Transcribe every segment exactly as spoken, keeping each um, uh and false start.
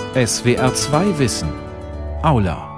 S W R zwei Wissen. Aula.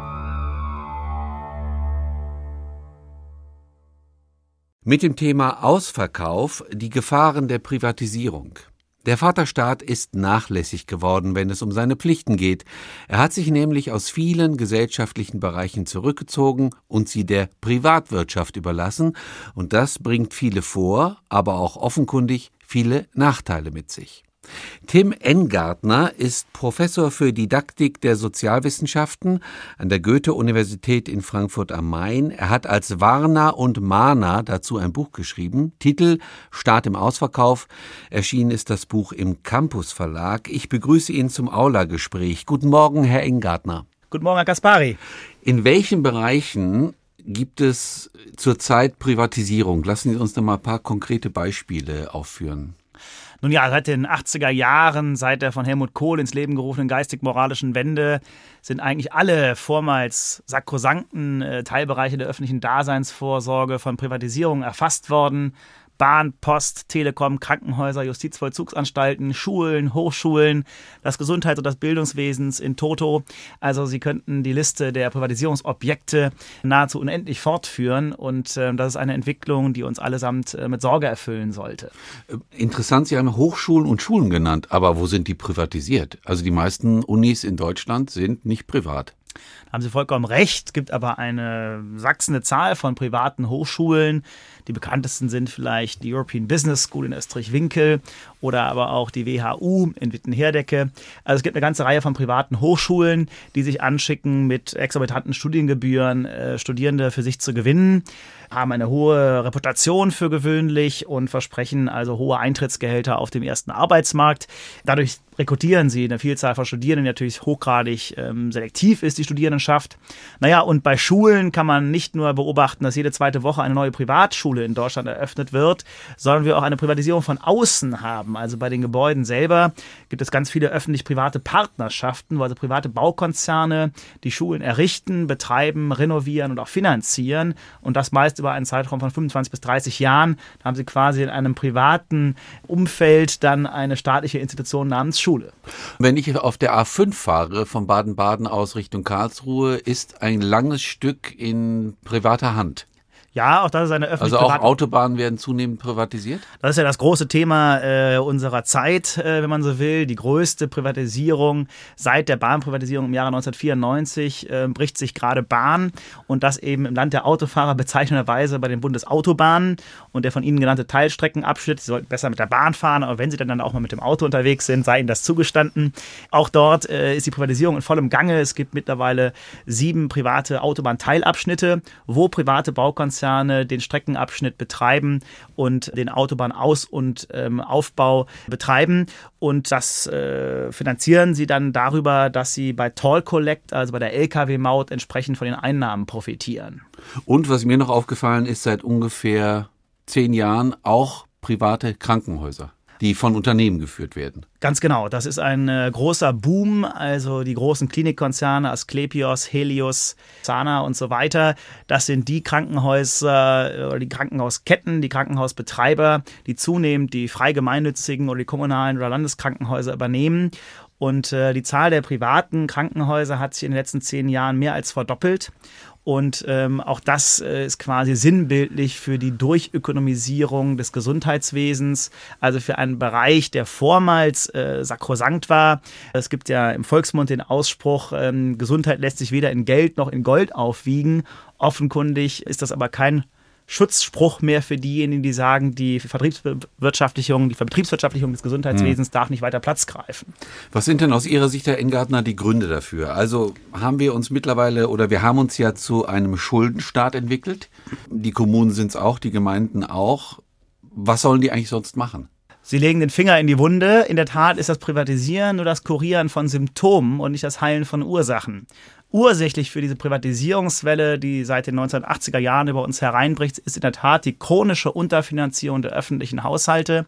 Mit dem Thema Ausverkauf die Gefahren der Privatisierung. Der Vaterstaat ist nachlässig geworden, wenn es um seine Pflichten geht. Er hat sich nämlich aus vielen gesellschaftlichen Bereichen zurückgezogen und sie der Privatwirtschaft überlassen. Und das bringt viele Vor-, aber auch offenkundig viele Nachteile mit sich. Tim Engartner ist Professor für Didaktik der Sozialwissenschaften an der Goethe-Universität in Frankfurt am Main. Er hat als Warner und Mahner dazu ein Buch geschrieben. Titel Staat im Ausverkauf. Erschienen ist das Buch im Campus Verlag. Ich begrüße ihn zum Aula-Gespräch. Guten Morgen, Herr Engartner. Guten Morgen, Herr Kaspari. In welchen Bereichen gibt es zurzeit Privatisierung? Lassen Sie uns noch mal ein paar konkrete Beispiele aufführen. Nun ja, seit den achtziger Jahren, seit der von Helmut Kohl ins Leben gerufenen geistig-moralischen Wende, sind eigentlich alle vormals sakrosankten äh, Teilbereiche der öffentlichen Daseinsvorsorge von Privatisierung erfasst worden. Bahn, Post, Telekom, Krankenhäuser, Justizvollzugsanstalten, Schulen, Hochschulen, das Gesundheits- und das Bildungswesen in toto. Also Sie könnten die Liste der Privatisierungsobjekte nahezu unendlich fortführen. Und äh, das ist eine Entwicklung, die uns allesamt äh, mit Sorge erfüllen sollte. Interessant, Sie haben Hochschulen und Schulen genannt. Aber wo sind die privatisiert? Also die meisten Unis in Deutschland sind nicht privat. Da haben Sie vollkommen recht. Es gibt aber eine wachsende Zahl von privaten Hochschulen. Die bekanntesten sind vielleicht die European Business School in Österreich-Winkel oder aber auch die W H U in Witten-Herdecke. Also es gibt eine ganze Reihe von privaten Hochschulen, die sich anschicken, mit exorbitanten Studiengebühren äh, Studierende für sich zu gewinnen, haben eine hohe Reputation für gewöhnlich und versprechen also hohe Eintrittsgehälter auf dem ersten Arbeitsmarkt. Dadurch rekrutieren sie eine Vielzahl von Studierenden, die natürlich hochgradig ähm, selektiv ist, die Studierendenschaft. Naja, und bei Schulen kann man nicht nur beobachten, dass jede zweite Woche eine neue Privatschule in Deutschland eröffnet wird, sondern wir auch eine Privatisierung von außen haben. Also bei den Gebäuden selber gibt es ganz viele öffentlich-private Partnerschaften, wo also private Baukonzerne die Schulen errichten, betreiben, renovieren und auch finanzieren. Und das meist über einen Zeitraum von fünfundzwanzig bis dreißig Jahren. Da haben sie quasi in einem privaten Umfeld dann eine staatliche Institution namens Schule. Wenn ich auf der A fünf fahre, von Baden-Baden aus Richtung Karlsruhe, ist ein langes Stück in privater Hand. Ja, auch das ist eine öffentliche... Also auch Autobahnen werden zunehmend privatisiert? Das ist ja das große Thema äh, unserer Zeit, äh, wenn man so will. Die größte Privatisierung seit der Bahnprivatisierung im Jahre neunzehnhundertvierundneunzig äh, bricht sich gerade Bahn. Und das eben im Land der Autofahrer bezeichnenderweise bei den Bundesautobahnen. Und der von Ihnen genannte Teilstreckenabschnitt, Sie sollten besser mit der Bahn fahren, aber wenn Sie dann, dann auch mal mit dem Auto unterwegs sind, sei Ihnen das zugestanden. Auch dort äh, ist die Privatisierung in vollem Gange. Es gibt mittlerweile sieben private Autobahnteilabschnitte, wo private Baukonzerne den Streckenabschnitt betreiben und den Autobahnaus- und ähm, Aufbau betreiben. Und das äh, finanzieren sie dann darüber, dass sie bei Toll Collect, also bei der L K W-Maut, entsprechend von den Einnahmen profitieren. Und was mir noch aufgefallen ist, seit ungefähr zehn Jahren auch private Krankenhäuser, die von Unternehmen geführt werden. Ganz genau, das ist ein äh, großer Boom, also die großen Klinikkonzerne Asklepios, Helios, Sana und so weiter, das sind die Krankenhäuser äh, oder die Krankenhausketten, die Krankenhausbetreiber, die zunehmend die frei gemeinnützigen oder die kommunalen oder Landeskrankenhäuser übernehmen. Und äh, die Zahl der privaten Krankenhäuser hat sich in den letzten zehn Jahren mehr als verdoppelt. Und ähm, auch das äh, ist quasi sinnbildlich für die Durchökonomisierung des Gesundheitswesens, also für einen Bereich, der vormals äh, sakrosankt war. Es gibt ja im Volksmund den Ausspruch, ähm, Gesundheit lässt sich weder in Geld noch in Gold aufwiegen. Offenkundig ist das aber kein Schutzspruch mehr für diejenigen, die sagen, die Vertriebswirtschaftlichung, die Vertriebswirtschaftlichung des Gesundheitswesens hm. darf nicht weiter Platz greifen. Was sind denn aus Ihrer Sicht, Herr Engartner, die Gründe dafür? Also haben wir uns mittlerweile oder wir haben uns ja zu einem Schuldenstaat entwickelt. Die Kommunen sind es auch, die Gemeinden auch. Was sollen die eigentlich sonst machen? Sie legen den Finger in die Wunde. In der Tat ist das Privatisieren nur das Kurieren von Symptomen und nicht das Heilen von Ursachen. Ursächlich für diese Privatisierungswelle, die seit den neunzehnhundertachtziger Jahren über uns hereinbricht, ist in der Tat die chronische Unterfinanzierung der öffentlichen Haushalte.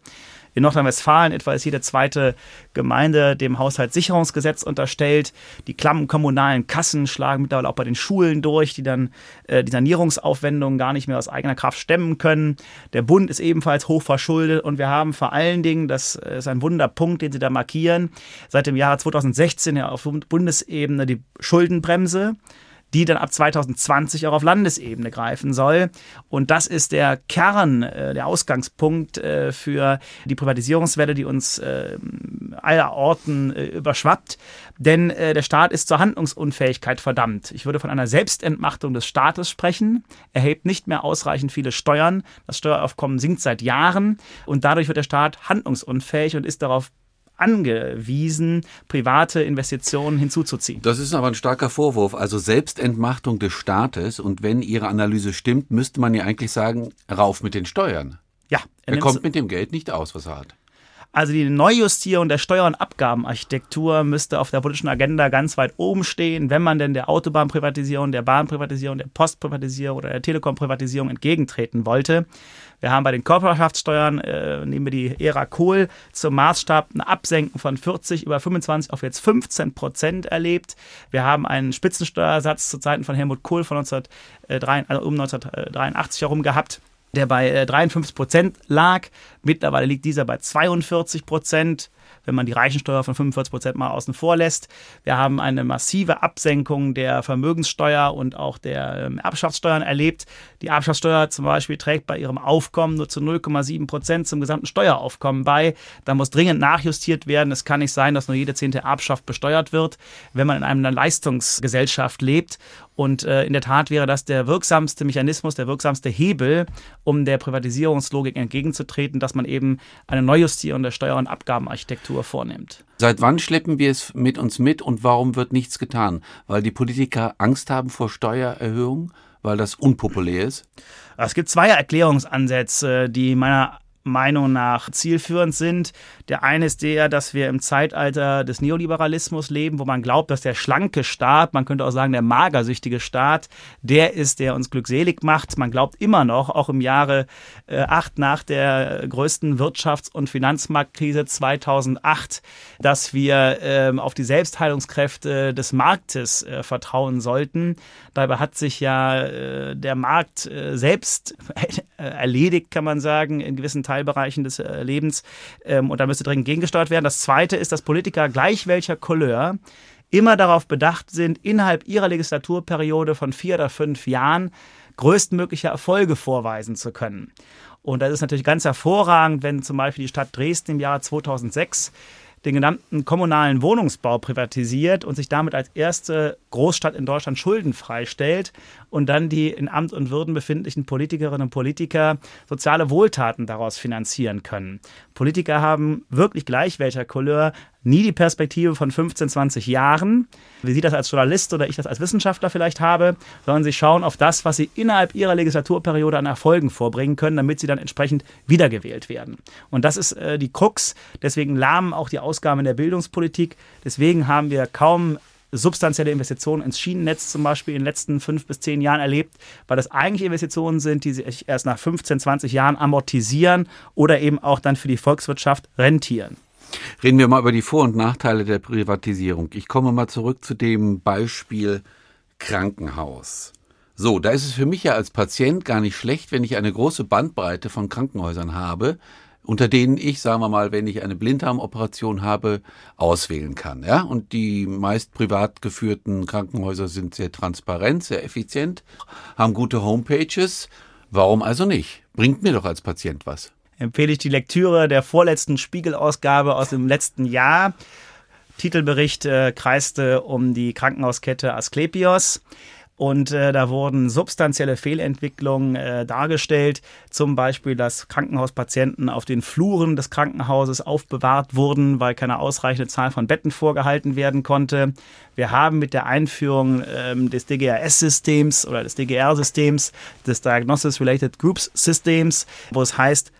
In Nordrhein-Westfalen etwa ist jede zweite Gemeinde dem Haushaltssicherungsgesetz unterstellt. Die klammen kommunalen Kassen schlagen mittlerweile auch bei den Schulen durch, die dann äh, die Sanierungsaufwendungen gar nicht mehr aus eigener Kraft stemmen können. Der Bund ist ebenfalls hoch verschuldet und wir haben vor allen Dingen, das ist ein Wunderpunkt, den Sie da markieren, seit dem Jahre zweitausendsechzehn ja auf Bundesebene die Schuldenbremse, die dann ab zweitausendzwanzig auch auf Landesebene greifen soll. Und das ist der Kern, äh, der Ausgangspunkt äh, für die Privatisierungswelle, die uns äh, aller Orten äh, überschwappt. Denn äh, der Staat ist zur Handlungsunfähigkeit verdammt. Ich würde von einer Selbstentmachtung des Staates sprechen. Er erhebt nicht mehr ausreichend viele Steuern. Das Steueraufkommen sinkt seit Jahren. Und dadurch wird der Staat handlungsunfähig und ist darauf angewiesen, private Investitionen hinzuzuziehen. Das ist aber ein starker Vorwurf, also Selbstentmachtung des Staates. Und wenn Ihre Analyse stimmt, müsste man ja eigentlich sagen, rauf mit den Steuern. Ja. Er, er kommt mit dem Geld nicht aus, was er hat. Also die Neujustierung der Steuer- und Abgabenarchitektur müsste auf der politischen Agenda ganz weit oben stehen, wenn man denn der Autobahnprivatisierung, der Bahnprivatisierung, der Postprivatisierung oder der Telekom-Privatisierung entgegentreten wollte. Wir haben bei den Körperschaftssteuern, äh, nehmen wir die Ära Kohl zum Maßstab, ein Absenken von vierzig über fünfundzwanzig auf jetzt fünfzehn Prozent erlebt. Wir haben einen Spitzensteuersatz zu Zeiten von Helmut Kohl von neunzehnhundertdreiundachtzig, also um neunzehnhundertdreiundachtzig herum gehabt, der bei äh, dreiundfünfzig Prozent lag. Mittlerweile liegt dieser bei zweiundvierzig Prozent, wenn man die Reichensteuer von fünfundvierzig Prozent mal außen vor lässt. Wir haben eine massive Absenkung der Vermögenssteuer und auch der ähm, Erbschaftssteuern erlebt. Die Erbschaftssteuer zum Beispiel trägt bei ihrem Aufkommen nur zu null Komma sieben Prozent zum gesamten Steueraufkommen bei. Da muss dringend nachjustiert werden. Es kann nicht sein, dass nur jede zehnte Erbschaft besteuert wird, wenn man in einer Leistungsgesellschaft lebt. Und äh, in der Tat wäre das der wirksamste Mechanismus, der wirksamste Hebel, um der Privatisierungslogik entgegenzutreten, dass man eben eine Neujustierung der Steuer- und Abgabenarchitektur vornimmt. Seit wann schleppen wir es mit uns mit und warum wird nichts getan? Weil die Politiker Angst haben vor Steuererhöhungen, weil das unpopulär ist? Es gibt zwei Erklärungsansätze, die meiner Meinung nach zielführend sind. Der eine ist der, dass wir im Zeitalter des Neoliberalismus leben, wo man glaubt, dass der schlanke Staat, man könnte auch sagen der magersüchtige Staat, der ist, der uns glückselig macht. Man glaubt immer noch, auch im Jahre äh, acht nach der größten Wirtschafts- und Finanzmarktkrise zweitausendacht, dass wir äh, auf die Selbstheilungskräfte des Marktes äh, vertrauen sollten. Dabei hat sich ja äh, der Markt äh, selbst äh, erledigt, kann man sagen, in gewissen Teilbereichen des äh, Lebens. Ähm, und da müsste dringend gegengesteuert werden. Das Zweite ist, dass Politiker gleich welcher Couleur immer darauf bedacht sind, innerhalb ihrer Legislaturperiode von vier oder fünf Jahren größtmögliche Erfolge vorweisen zu können. Und das ist natürlich ganz hervorragend, wenn zum Beispiel die Stadt Dresden im Jahr zweitausendsechs den genannten kommunalen Wohnungsbau privatisiert und sich damit als erste Großstadt in Deutschland schuldenfrei stellt und dann die in Amt und Würden befindlichen Politikerinnen und Politiker soziale Wohltaten daraus finanzieren können. Politiker haben wirklich gleich welcher Couleur nie die Perspektive von fünfzehn, zwanzig Jahren, wie Sie das als Journalist oder ich das als Wissenschaftler vielleicht habe, sondern sie schauen auf das, was sie innerhalb ihrer Legislaturperiode an Erfolgen vorbringen können, damit sie dann entsprechend wiedergewählt werden. Und das ist äh, die Krux. Deswegen lahmen auch die Ausgaben in der Bildungspolitik. Deswegen haben wir kaum substanzielle Investitionen ins Schienennetz zum Beispiel in den letzten fünf bis zehn Jahren erlebt, weil das eigentlich Investitionen sind, die sich erst nach fünfzehn, zwanzig Jahren amortisieren oder eben auch dann für die Volkswirtschaft rentieren. Reden wir mal über die Vor- und Nachteile der Privatisierung. Ich komme mal zurück zu dem Beispiel Krankenhaus. So, da ist es für mich ja als Patient gar nicht schlecht, wenn ich eine große Bandbreite von Krankenhäusern habe, unter denen ich, sagen wir mal, wenn ich eine Blinddarmoperation habe, auswählen kann. Ja? Und die meist privat geführten Krankenhäuser sind sehr transparent, sehr effizient, haben gute Homepages. Warum also nicht? Bringt mir doch als Patient was. Empfehle ich die Lektüre der vorletzten Spiegel-Ausgabe aus dem letzten Jahr. Titelbericht äh, kreiste um die Krankenhauskette Asklepios. Und äh, da wurden substanzielle Fehlentwicklungen äh, dargestellt. Zum Beispiel, dass Krankenhauspatienten auf den Fluren des Krankenhauses aufbewahrt wurden, weil keine ausreichende Zahl von Betten vorgehalten werden konnte. Wir haben mit der Einführung ähm, des D G R S-Systems oder des D G R-Systems, des Diagnosis Related Groups Systems, wo es heißt,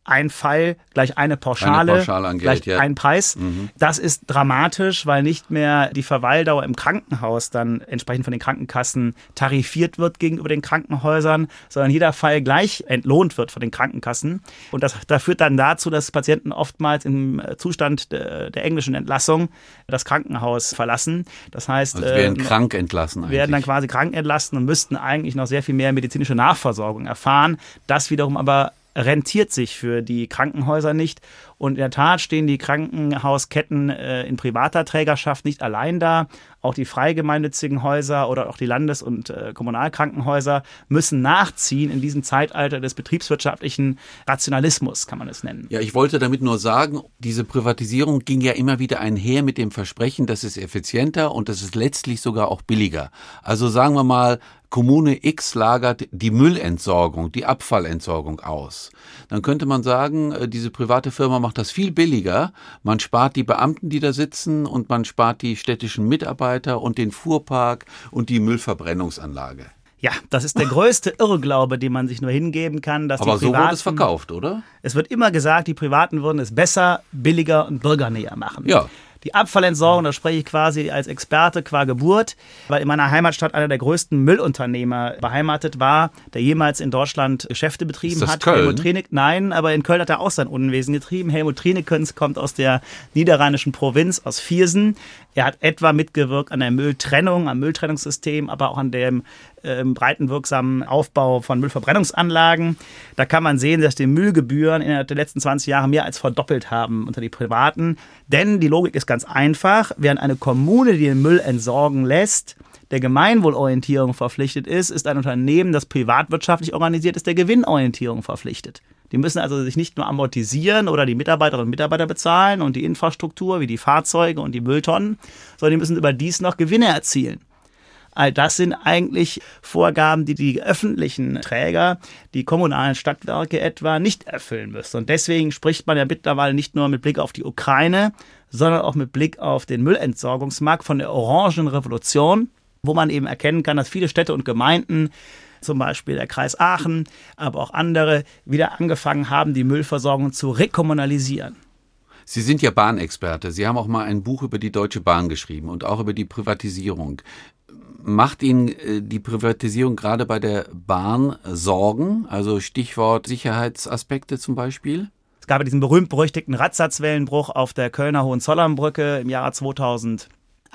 ein Fall gleich eine Pauschale, eine Pauschale an Geld, gleich ja. ein Preis. Mhm. Das ist dramatisch, weil nicht mehr die Verweildauer im Krankenhaus dann entsprechend von den Krankenkassen tarifiert wird gegenüber den Krankenhäusern, sondern jeder Fall gleich entlohnt wird von den Krankenkassen. Und das, das führt dann dazu, dass Patienten oftmals im Zustand der, der englischen Entlassung das Krankenhaus verlassen. Das heißt, also werden äh, krank entlassen eigentlich. werden dann quasi krank entlassen und müssten eigentlich noch sehr viel mehr medizinische Nachversorgung erfahren. Das wiederum aber rentiert sich für die Krankenhäuser nicht. Und in der Tat stehen die Krankenhausketten äh, in privater Trägerschaft nicht allein da. Auch die frei gemeinnützigen Häuser oder auch die Landes- und äh, Kommunalkrankenhäuser müssen nachziehen in diesem Zeitalter des betriebswirtschaftlichen Rationalismus, kann man es nennen. Ja, ich wollte damit nur sagen, diese Privatisierung ging ja immer wieder einher mit dem Versprechen, das ist effizienter und das ist letztlich sogar auch billiger. Also sagen wir mal, Kommune X lagert die Müllentsorgung, die Abfallentsorgung aus. Dann könnte man sagen, diese private Firma macht das viel billiger. Man spart die Beamten, die da sitzen, und man spart die städtischen Mitarbeiter und den Fuhrpark und die Müllverbrennungsanlage. Ja, das ist der größte Irrglaube, den man sich nur hingeben kann. Dass Aber die Privaten, so wurde es verkauft, oder? Es wird immer gesagt, die Privaten würden es besser, billiger und bürgernäher machen. Ja. Die Abfallentsorgung, da spreche ich quasi als Experte qua Geburt, weil in meiner Heimatstadt einer der größten Müllunternehmer beheimatet war, der jemals in Deutschland Geschäfte betrieben Ist das hat. Köln? Helmut Trienig, nein, aber in Köln hat er auch sein Unwesen getrieben. Helmut Trienikens kommt aus der niederrheinischen Provinz, aus Viersen. Er hat etwa mitgewirkt an der Mülltrennung, am Mülltrennungssystem, aber auch an dem äh, breitenwirksamen Aufbau von Müllverbrennungsanlagen. Da kann man sehen, dass die Müllgebühren innerhalb der letzten zwanzig Jahre mehr als verdoppelt haben unter die Privaten. Denn die Logik ist ganz einfach. Während eine Kommune, die den Müll entsorgen lässt, der Gemeinwohlorientierung verpflichtet ist, ist ein Unternehmen, das privatwirtschaftlich organisiert ist, der Gewinnorientierung verpflichtet. Die müssen also sich nicht nur amortisieren oder die Mitarbeiterinnen und Mitarbeiter bezahlen und die Infrastruktur wie die Fahrzeuge und die Mülltonnen, sondern die müssen überdies noch Gewinne erzielen. All das sind eigentlich Vorgaben, die die öffentlichen Träger, die kommunalen Stadtwerke etwa, nicht erfüllen müssen. Und deswegen spricht man ja mittlerweile nicht nur mit Blick auf die Ukraine, sondern auch mit Blick auf den Müllentsorgungsmarkt von der Orangen Revolution, wo man eben erkennen kann, dass viele Städte und Gemeinden, zum Beispiel der Kreis Aachen, aber auch andere, wieder angefangen haben, die Müllversorgung zu rekommunalisieren. Sie sind ja Bahnexperte. Sie haben auch mal ein Buch über die Deutsche Bahn geschrieben und auch über die Privatisierung. Macht Ihnen die Privatisierung gerade bei der Bahn Sorgen? Also Stichwort Sicherheitsaspekte zum Beispiel? Es gab ja diesen berühmt-berüchtigten Radsatzwellenbruch auf der Kölner Hohenzollernbrücke im Jahre zweitausendacht,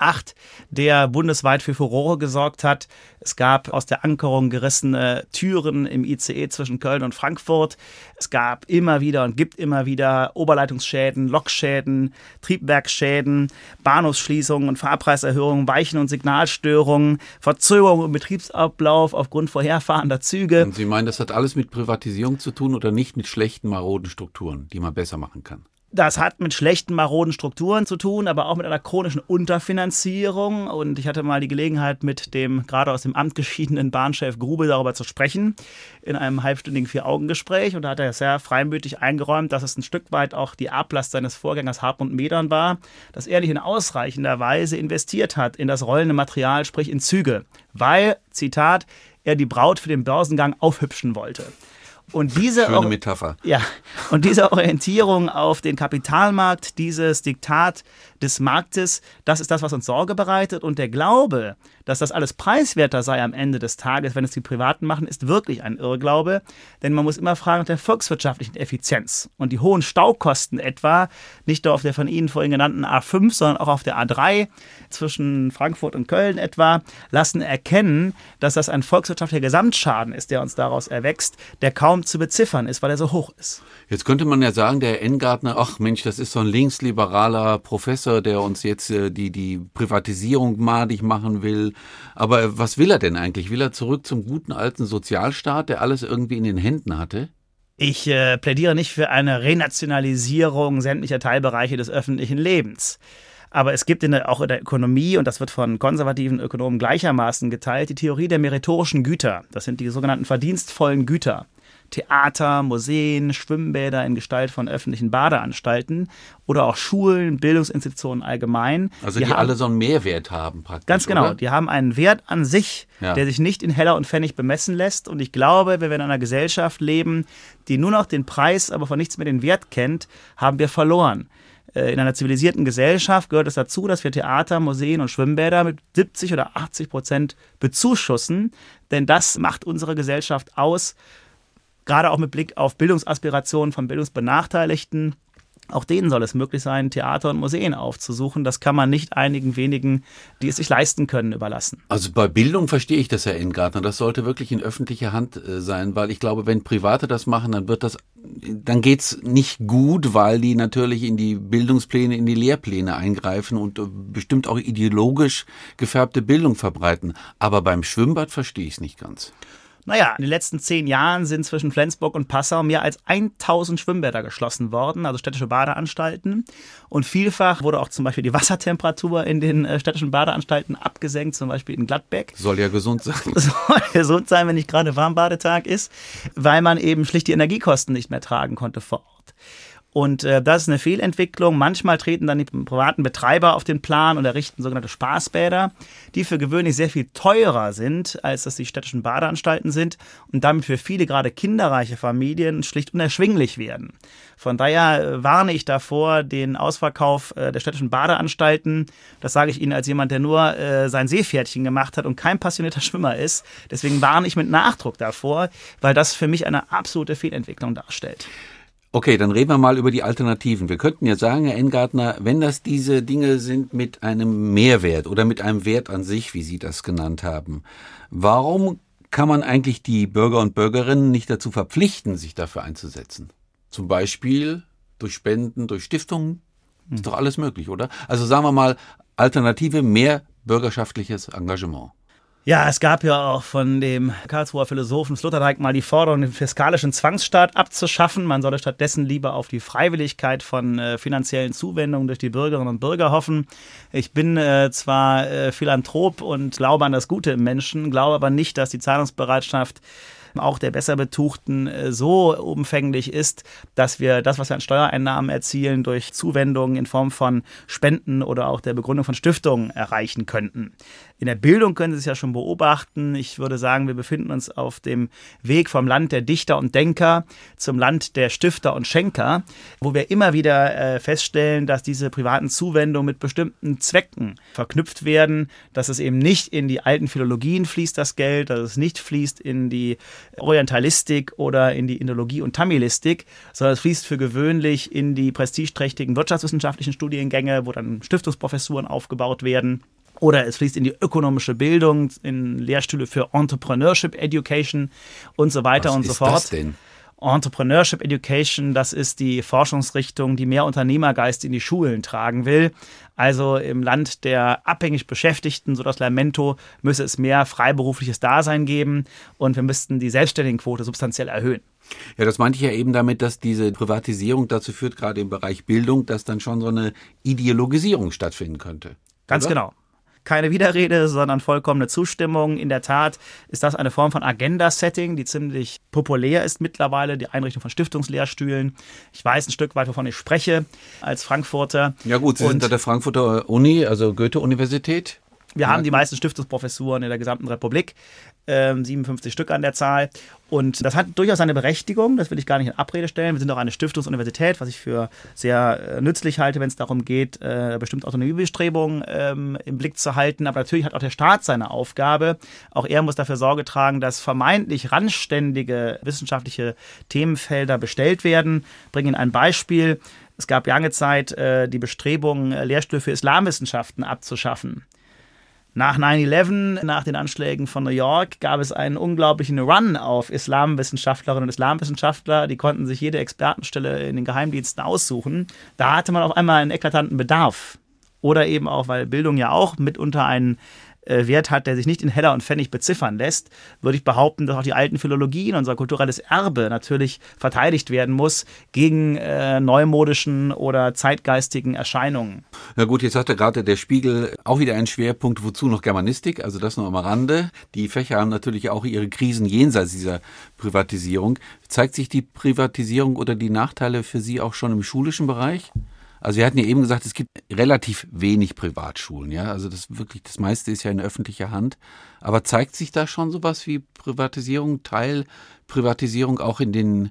der bundesweit für Furore gesorgt hat. Es gab aus der Ankerung gerissene Türen im I C E zwischen Köln und Frankfurt. Es gab immer wieder und gibt immer wieder Oberleitungsschäden, Lokschäden, Triebwerksschäden, Bahnhofsschließungen und Fahrpreiserhöhungen, Weichen- und Signalstörungen, Verzögerungen im Betriebsablauf aufgrund vorherfahrender Züge. Und Sie meinen, das hat alles mit Privatisierung zu tun oder nicht mit schlechten, maroden Strukturen, die man besser machen kann? Das hat mit schlechten, maroden Strukturen zu tun, aber auch mit einer chronischen Unterfinanzierung. Und ich hatte mal die Gelegenheit, mit dem gerade aus dem Amt geschiedenen Bahnchef Grube darüber zu sprechen, in einem halbstündigen Vier-Augen-Gespräch. Und da hat er sehr freimütig eingeräumt, dass es ein Stück weit auch die Erblast seines Vorgängers Hartmut Medorn war, dass er nicht in ausreichender Weise investiert hat in das rollende Material, sprich in Züge, weil, Zitat, er die Braut für den Börsengang aufhübschen wollte. Und diese, Schöne Metapher. Ja, und diese Orientierung auf den Kapitalmarkt, dieses Diktat des Marktes, das ist das, was uns Sorge bereitet. Und der Glaube, dass das alles preiswerter sei am Ende des Tages, wenn es die Privaten machen, ist wirklich ein Irrglaube. Denn man muss immer fragen nach der volkswirtschaftlichen Effizienz. Und die hohen Staukosten etwa, nicht nur auf der von Ihnen vorhin genannten A fünf, sondern auch auf der A drei zwischen Frankfurt und Köln etwa, lassen erkennen, dass das ein volkswirtschaftlicher Gesamtschaden ist, der uns daraus erwächst, der kaum zu beziffern ist, weil er so hoch ist. Jetzt könnte man ja sagen, der Herr Engartner, ach Mensch, das ist so ein linksliberaler Professor, der uns jetzt äh, die, die Privatisierung madig machen will. Aber was will er denn eigentlich? Will er zurück zum guten alten Sozialstaat, der alles irgendwie in den Händen hatte? Ich äh, plädiere nicht für eine Renationalisierung sämtlicher Teilbereiche des öffentlichen Lebens. Aber es gibt in der, auch in der Ökonomie, und das wird von konservativen Ökonomen gleichermaßen geteilt, die Theorie der meritorischen Güter. Das sind die sogenannten verdienstvollen Güter. Theater, Museen, Schwimmbäder in Gestalt von öffentlichen Badeanstalten oder auch Schulen, Bildungsinstitutionen allgemein. Also die, die haben, alle so einen Mehrwert haben praktisch, ganz genau, oder? Die haben einen Wert an sich, ja. der sich nicht in Heller und Pfennig bemessen lässt. Und ich glaube, wenn wir in einer Gesellschaft leben, die nur noch den Preis, aber von nichts mehr den Wert kennt, haben wir verloren. In einer zivilisierten Gesellschaft gehört es dazu, dass wir Theater, Museen und Schwimmbäder mit siebzig oder achtzig Prozent bezuschussen, denn das macht unsere Gesellschaft aus, gerade auch mit Blick auf Bildungsaspirationen von Bildungsbenachteiligten. Auch denen soll es möglich sein, Theater und Museen aufzusuchen. Das kann man nicht einigen wenigen, die es sich leisten können, überlassen. Also bei Bildung verstehe ich das, Herr Engartner. Das sollte wirklich in öffentlicher Hand äh, sein, weil ich glaube, wenn Private das machen, dann wird das, dann geht's nicht gut, weil die natürlich in die Bildungspläne, in die Lehrpläne eingreifen und äh, bestimmt auch ideologisch gefärbte Bildung verbreiten. Aber beim Schwimmbad verstehe ich es nicht ganz. Naja, in den letzten zehn Jahren sind zwischen Flensburg und Passau mehr als tausend Schwimmbäder geschlossen worden, also städtische Badeanstalten. Und vielfach wurde auch zum Beispiel die Wassertemperatur in den äh, städtischen Badeanstalten abgesenkt, zum Beispiel in Gladbeck. Soll ja gesund sein. Soll gesund sein, wenn nicht gerade Warmbadetag ist, weil man eben schlicht die Energiekosten nicht mehr tragen konnte vor Ort. Und äh, das ist eine Fehlentwicklung. Manchmal treten dann die privaten Betreiber auf den Plan und errichten sogenannte Spaßbäder, die für gewöhnlich sehr viel teurer sind, als das die städtischen Badeanstalten sind und damit für viele, gerade kinderreiche Familien, schlicht unerschwinglich werden. Von daher äh, warne ich davor, den Ausverkauf äh, der städtischen Badeanstalten, das sage ich Ihnen als jemand, der nur äh, sein Seepferdchen gemacht hat und kein passionierter Schwimmer ist, deswegen warne ich mit Nachdruck davor, weil das für mich eine absolute Fehlentwicklung darstellt. Okay, dann reden wir mal über die Alternativen. Wir könnten ja sagen, Herr Engartner, wenn das diese Dinge sind mit einem Mehrwert oder mit einem Wert an sich, wie Sie das genannt haben, warum kann man eigentlich die Bürger und Bürgerinnen nicht dazu verpflichten, sich dafür einzusetzen? Zum Beispiel durch Spenden, durch Stiftungen? Ist doch alles möglich, oder? Also sagen wir mal, Alternative, mehr bürgerschaftliches Engagement. Ja, es gab ja auch von dem Karlsruher Philosophen Sloterdijk mal die Forderung, den fiskalischen Zwangsstaat abzuschaffen. Man solle stattdessen lieber auf die Freiwilligkeit von äh, finanziellen Zuwendungen durch die Bürgerinnen und Bürger hoffen. Ich bin äh, zwar äh, Philanthrop und glaube an das Gute im Menschen, glaube aber nicht, dass die Zahlungsbereitschaft auch der Besserbetuchten so umfänglich ist, dass wir das, was wir an Steuereinnahmen erzielen, durch Zuwendungen in Form von Spenden oder auch der Begründung von Stiftungen erreichen könnten. In der Bildung können Sie es ja schon beobachten. Ich würde sagen, wir befinden uns auf dem Weg vom Land der Dichter und Denker zum Land der Stifter und Schenker, wo wir immer wieder äh, feststellen, dass diese privaten Zuwendungen mit bestimmten Zwecken verknüpft werden, dass es eben nicht in die alten Philologien fließt, das Geld, dass es nicht fließt in die Orientalistik oder in die Indologie und Tamilistik, sondern es fließt für gewöhnlich in die prestigeträchtigen wirtschaftswissenschaftlichen Studiengänge, wo dann Stiftungsprofessuren aufgebaut werden. Oder es fließt in die ökonomische Bildung, in Lehrstühle für Entrepreneurship Education und so weiter Was und so ist fort. Das denn? Entrepreneurship Education, das ist die Forschungsrichtung, die mehr Unternehmergeist in die Schulen tragen will. Also im Land der abhängig Beschäftigten, so das Lamento, müsse es mehr freiberufliches Dasein geben und wir müssten die Selbstständigenquote substanziell erhöhen. Ja, das meinte ich ja eben damit, dass diese Privatisierung dazu führt, gerade im Bereich Bildung, dass dann schon so eine Ideologisierung stattfinden könnte. Ganz oder? genau. Keine Widerrede, sondern vollkommene Zustimmung. In der Tat ist das eine Form von Agenda-Setting, die ziemlich populär ist mittlerweile, die Einrichtung von Stiftungslehrstühlen. Ich weiß ein Stück weit, wovon ich spreche, als Frankfurter. Ja gut, Sie Und sind an der Frankfurter Uni, also Goethe-Universität. Wir haben die meisten Stiftungsprofessuren in der gesamten Republik, ähm, siebenundfünfzig Stück an der Zahl. Und das hat durchaus seine Berechtigung, das will ich gar nicht in Abrede stellen. Wir sind auch eine Stiftungsuniversität, was ich für sehr äh, nützlich halte, wenn es darum geht, äh, bestimmte Autonomiebestrebungen ähm, im Blick zu halten. Aber natürlich hat auch der Staat seine Aufgabe. Auch er muss dafür Sorge tragen, dass vermeintlich randständige wissenschaftliche Themenfelder bestellt werden. Ich bringe Ihnen ein Beispiel. Es gab lange Zeit äh, die Bestrebung, Lehrstühle für Islamwissenschaften abzuschaffen. Nach neun elf, nach den Anschlägen von New York, gab es einen unglaublichen Run auf Islamwissenschaftlerinnen und Islamwissenschaftler. Die konnten sich jede Expertenstelle in den Geheimdiensten aussuchen. Da hatte man auf einmal einen eklatanten Bedarf. Oder eben auch, weil Bildung ja auch mitunter ein äh, Wert hat, der sich nicht in Heller und Pfennig beziffern lässt, würde ich behaupten, dass auch die alten Philologien, unser kulturelles Erbe natürlich verteidigt werden muss gegen äh, neumodischen oder zeitgeistigen Erscheinungen. Na gut, jetzt hatte gerade der Spiegel auch wieder einen Schwerpunkt, wozu noch Germanistik, also das noch am Rande. Die Fächer haben natürlich auch ihre Krisen jenseits dieser Privatisierung. Zeigt sich die Privatisierung oder die Nachteile für Sie auch schon im schulischen Bereich? Also wir hatten ja eben gesagt, es gibt relativ wenig Privatschulen, ja, also das wirklich, das meiste ist ja in öffentlicher Hand. Aber zeigt sich da schon sowas wie Privatisierung, Teilprivatisierung auch in den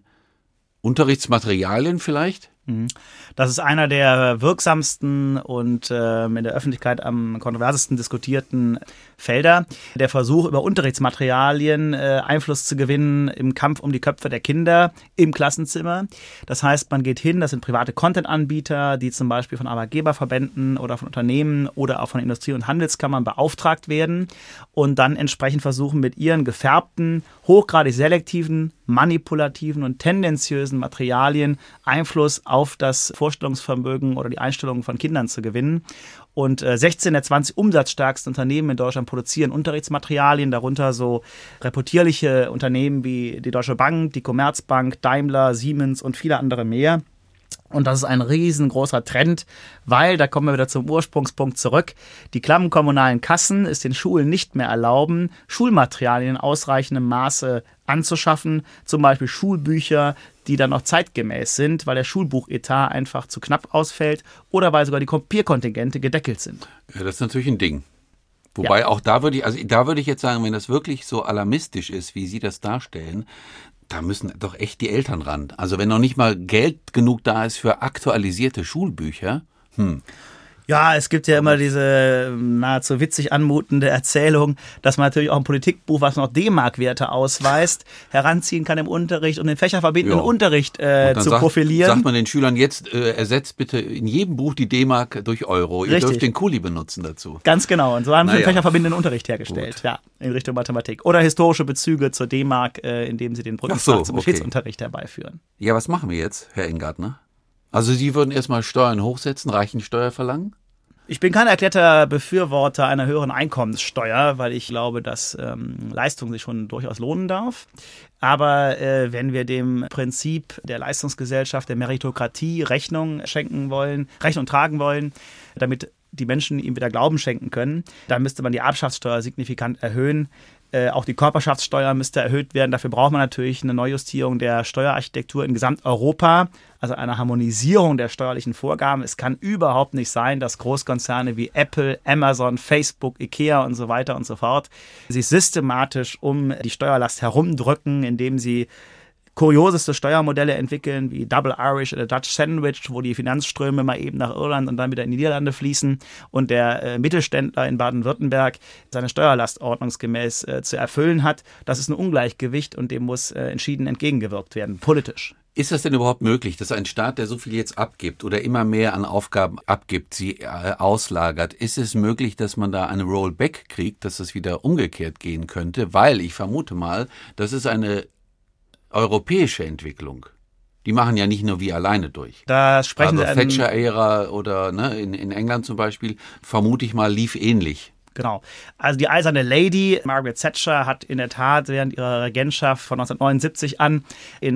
Unterrichtsmaterialien vielleicht? Das ist einer der wirksamsten und äh, in der Öffentlichkeit am kontroversesten diskutierten Felder. Der Versuch, über Unterrichtsmaterialien äh, Einfluss zu gewinnen im Kampf um die Köpfe der Kinder im Klassenzimmer. Das heißt, man geht hin, das sind private Content-Anbieter, die zum Beispiel von Arbeitgeberverbänden oder von Unternehmen oder auch von Industrie- und Handelskammern beauftragt werden und dann entsprechend versuchen, mit ihren gefärbten, hochgradig selektiven, manipulativen und tendenziösen Materialien Einfluss auf das Vorstellungsvermögen oder die Einstellungen von Kindern zu gewinnen. Und äh, sechzehn der zwanzig umsatzstärksten Unternehmen in Deutschland produzieren Unterrichtsmaterialien, darunter so reputierliche Unternehmen wie die Deutsche Bank, die Commerzbank, Daimler, Siemens und viele andere mehr. Und das ist ein riesengroßer Trend, weil, da kommen wir wieder zum Ursprungspunkt zurück, die klammen kommunalen Kassen es den Schulen nicht mehr erlauben, Schulmaterialien in ausreichendem Maße anzuschaffen, zum Beispiel Schulbücher, die dann noch zeitgemäß sind, weil der Schulbuchetat einfach zu knapp ausfällt oder weil sogar die Kopierkontingente gedeckelt sind. Ja, das ist natürlich ein Ding. Wobei ja. auch da würde ich, also da würde ich jetzt sagen, wenn das wirklich so alarmistisch ist, wie Sie das darstellen, da müssen doch echt die Eltern ran. Also wenn noch nicht mal Geld genug da ist für aktualisierte Schulbücher, hm. Ja, es gibt ja immer diese nahezu witzig anmutende Erzählung, dass man natürlich auch ein Politikbuch, was noch D-Mark-Werte ausweist, heranziehen kann im Unterricht, um den fächerverbindenden ja. Unterricht äh, zu sagt, profilieren. Sagt man den Schülern jetzt, äh, ersetzt bitte in jedem Buch die D-Mark durch Euro. Ihr Richtig. dürft den Kuli benutzen dazu. Ganz genau. Und so haben sie naja. den fächerverbindenden Unterricht hergestellt. Gut. Ja, in Richtung Mathematik. Oder historische Bezüge zur D-Mark, äh, indem sie den Brückenschlag zum Geschichtsunterricht okay. herbeiführen. Ja, was machen wir jetzt, Herr Engartner? Also Sie würden erstmal Steuern hochsetzen, Reichensteuer verlangen? Ich bin kein erklärter Befürworter einer höheren Einkommenssteuer, weil ich glaube, dass ähm, Leistung sich schon durchaus lohnen darf. Aber äh, wenn wir dem Prinzip der Leistungsgesellschaft, der Meritokratie Rechnung schenken wollen, Rechnung tragen wollen, damit die Menschen ihm wieder Glauben schenken können, dann müsste man die Erbschaftssteuer signifikant erhöhen. Äh, auch die Körperschaftssteuer müsste erhöht werden. Dafür braucht man natürlich eine Neujustierung der Steuerarchitektur in Gesamteuropa, also eine Harmonisierung der steuerlichen Vorgaben. Es kann überhaupt nicht sein, dass Großkonzerne wie Apple, Amazon, Facebook, Ikea und so weiter und so fort sich systematisch um die Steuerlast herumdrücken, indem sie kurioseste Steuermodelle entwickeln, wie Double Irish oder Dutch Sandwich, wo die Finanzströme mal eben nach Irland und dann wieder in die Niederlande fließen und der äh, Mittelständler in Baden-Württemberg seine Steuerlast ordnungsgemäß äh, zu erfüllen hat. Das ist ein Ungleichgewicht und dem muss äh, entschieden entgegengewirkt werden, politisch. Ist das denn überhaupt möglich, dass ein Staat, der so viel jetzt abgibt oder immer mehr an Aufgaben abgibt, sie äh, auslagert, ist es möglich, dass man da eine Rollback kriegt, dass es wieder umgekehrt gehen könnte? Weil ich vermute mal, das ist eine europäische Entwicklung. Die machen ja nicht nur wir alleine durch. Da sprechen also Sie Thatcher-Ära oder ne, in, in England zum Beispiel, vermute ich mal, lief ähnlich. Genau. Also die eiserne Lady, Margaret Thatcher, hat in der Tat während ihrer Regentschaft von neunzehnhundertneunundsiebzig an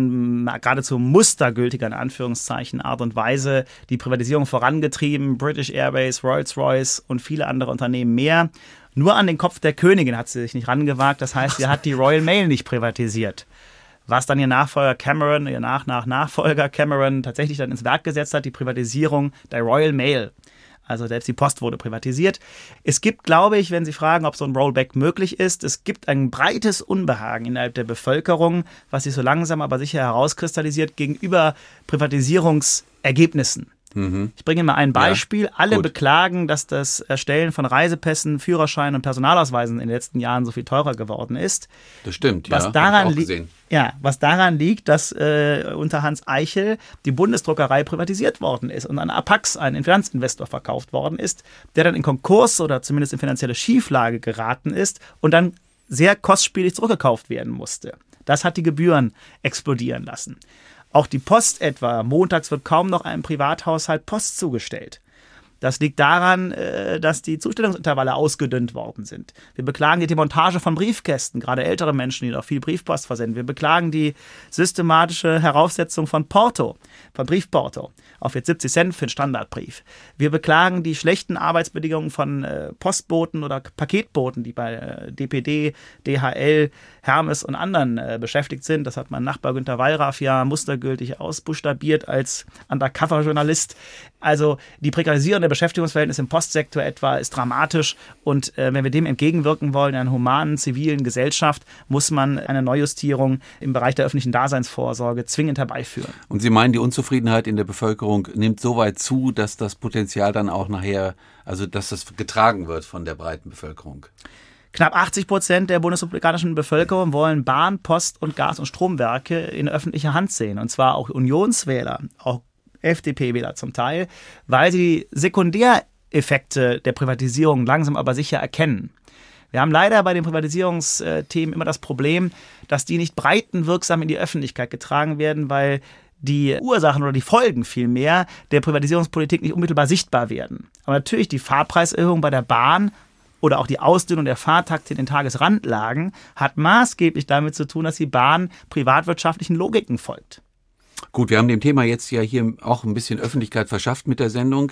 in geradezu mustergültiger, in Anführungszeichen, Art und Weise die Privatisierung vorangetrieben. British Airways, Rolls-Royce und viele andere Unternehmen mehr. Nur an den Kopf der Königin hat sie sich nicht rangewagt. Das heißt, sie hat die Royal Mail nicht privatisiert. Was dann ihr Nachfolger Cameron, ihr Nach-Nach-Nachfolger Cameron tatsächlich dann ins Werk gesetzt hat, die Privatisierung der Royal Mail. Also selbst die Post wurde privatisiert. Es gibt, glaube ich, wenn Sie fragen, ob so ein Rollback möglich ist, es gibt ein breites Unbehagen innerhalb der Bevölkerung, was sich so langsam aber sicher herauskristallisiert gegenüber Privatisierungsergebnissen. Mhm. Ich bringe Ihnen mal ein Beispiel. Ja, Alle gut. beklagen, dass das Erstellen von Reisepässen, Führerscheinen und Personalausweisen in den letzten Jahren so viel teurer geworden ist. Das stimmt, was ja. Daran li- ja, was daran liegt, dass äh, unter Hans Eichel die Bundesdruckerei privatisiert worden ist und an Apax, ein Finanzinvestor, verkauft worden ist, der dann in Konkurs oder zumindest in finanzielle Schieflage geraten ist und dann sehr kostspielig zurückgekauft werden musste. Das hat die Gebühren explodieren lassen. Auch die Post etwa. Montags wird kaum noch einem Privathaushalt Post zugestellt. Das liegt daran, dass die Zustellungsintervalle ausgedünnt worden sind. Wir beklagen die Demontage von Briefkästen, gerade ältere Menschen, die noch viel Briefpost versenden. Wir beklagen die systematische Heraufsetzung von Porto, von Briefporto, auf jetzt siebzig Cent für einen Standardbrief. Wir beklagen die schlechten Arbeitsbedingungen von Postboten oder Paketboten, die bei D P D, D H L, Hermes und anderen beschäftigt sind. Das hat mein Nachbar Günter Wallraff ja mustergültig ausbuchstabiert als Undercover-Journalist. Also die Prekarisierung der Beschäftigungsverhältnisse im Postsektor etwa ist dramatisch und äh, wenn wir dem entgegenwirken wollen in einer humanen, zivilen Gesellschaft, muss man eine Neujustierung im Bereich der öffentlichen Daseinsvorsorge zwingend herbeiführen. Und Sie meinen, die Unzufriedenheit in der Bevölkerung nimmt so weit zu, dass das Potenzial dann auch nachher, also dass das getragen wird von der breiten Bevölkerung? Knapp achtzig Prozent der bundesrepublikanischen Bevölkerung wollen Bahn, Post und Gas- und Stromwerke in öffentlicher Hand sehen. Und zwar auch Unionswähler, auch F D P-Wähler zum Teil, weil sie Sekundäreffekte der Privatisierung langsam aber sicher erkennen. Wir haben leider bei den Privatisierungsthemen immer das Problem, dass die nicht breitenwirksam in die Öffentlichkeit getragen werden, weil die Ursachen oder die Folgen vielmehr der Privatisierungspolitik nicht unmittelbar sichtbar werden. Aber natürlich die Fahrpreiserhöhung bei der Bahn oder auch die Ausdünnung der Fahrtakte in den Tagesrandlagen hat maßgeblich damit zu tun, dass die Bahn privatwirtschaftlichen Logiken folgt. Gut, wir haben dem Thema jetzt ja hier auch ein bisschen Öffentlichkeit verschafft mit der Sendung.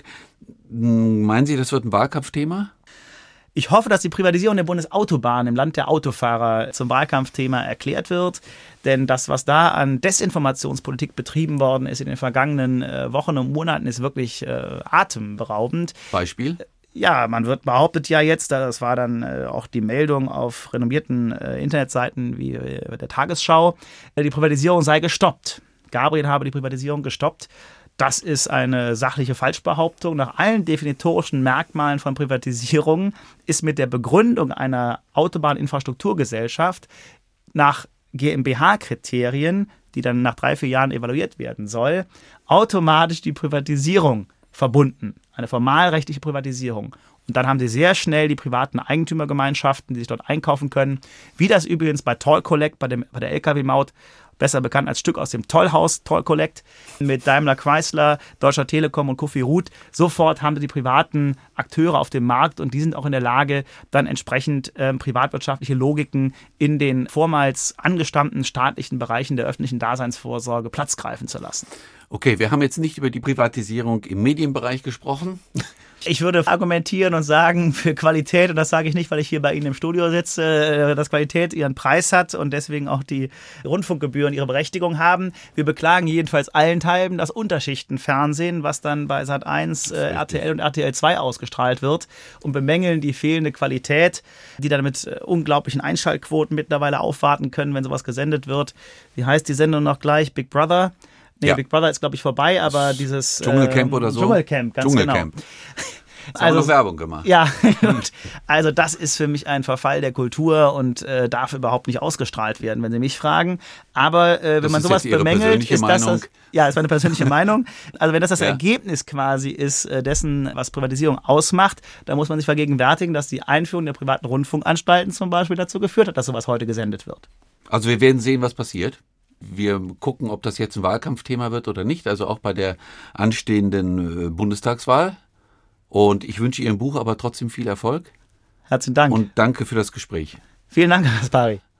Meinen Sie, das wird ein Wahlkampfthema? Ich hoffe, dass die Privatisierung der Bundesautobahn im Land der Autofahrer zum Wahlkampfthema erklärt wird. Denn das, was da an Desinformationspolitik betrieben worden ist in den vergangenen äh, Wochen und Monaten, ist wirklich äh, atemberaubend. Beispiel? Ja, man wird behauptet ja jetzt, das war dann äh, auch die Meldung auf renommierten äh, Internetseiten wie äh, der Tagesschau, äh, die Privatisierung sei gestoppt. Gabriel habe die Privatisierung gestoppt. Das ist eine sachliche Falschbehauptung. Nach allen definitorischen Merkmalen von Privatisierung ist mit der Begründung einer Autobahninfrastrukturgesellschaft nach G m b H-Kriterien, die dann nach drei, vier Jahren evaluiert werden soll, automatisch die Privatisierung verbunden. Eine formalrechtliche Privatisierung. Und dann haben sie sehr schnell die privaten Eigentümergemeinschaften, die sich dort einkaufen können, wie das übrigens bei Toll Collect, bei, dem, bei der L K W-Maut, besser bekannt als Stück aus dem Tollhaus, Toll Collect, mit Daimler Chrysler, Deutscher Telekom und Kofi Ruth. Sofort haben sie die privaten Akteure auf dem Markt und die sind auch in der Lage, dann entsprechend ähm, privatwirtschaftliche Logiken in den vormals angestammten staatlichen Bereichen der öffentlichen Daseinsvorsorge Platz greifen zu lassen. Okay, wir haben jetzt nicht über die Privatisierung im Medienbereich gesprochen. Ich würde argumentieren und sagen, für Qualität, und das sage ich nicht, weil ich hier bei Ihnen im Studio sitze, dass Qualität ihren Preis hat und deswegen auch die Rundfunkgebühren ihre Berechtigung haben. Wir beklagen jedenfalls allenthalben das Unterschichtenfernsehen, was dann bei Sat eins, äh, R T L und R T L zwei ausgestrahlt wird und bemängeln die fehlende Qualität, die dann mit äh, unglaublichen Einschaltquoten mittlerweile aufwarten können, wenn sowas gesendet wird. Wie heißt die Sendung noch gleich? Big Brother? Nee, ja. Big Brother ist, glaube ich, vorbei, aber dieses Dschungelcamp äh, oder so? Dschungelcamp, ganz Dschungelcamp. genau. Jetzt also, haben wir Werbung gemacht. Ja, gut. Also das ist für mich ein Verfall der Kultur und äh, darf überhaupt nicht ausgestrahlt werden, wenn Sie mich fragen. Aber äh, wenn das man ist sowas bemängelt, ist das, das ja, ist meine persönliche Meinung. Also wenn das das ja. Ergebnis quasi ist äh, dessen, was Privatisierung ausmacht, dann muss man sich vergegenwärtigen, dass die Einführung der privaten Rundfunkanstalten zum Beispiel dazu geführt hat, dass sowas heute gesendet wird. Also wir werden sehen, was passiert. Wir gucken, ob das jetzt ein Wahlkampfthema wird oder nicht, also auch bei der anstehenden äh, Bundestagswahl. Und ich wünsche Ihrem Buch aber trotzdem viel Erfolg. Herzlichen Dank. Und danke für das Gespräch. Vielen Dank, Herr Kaspari.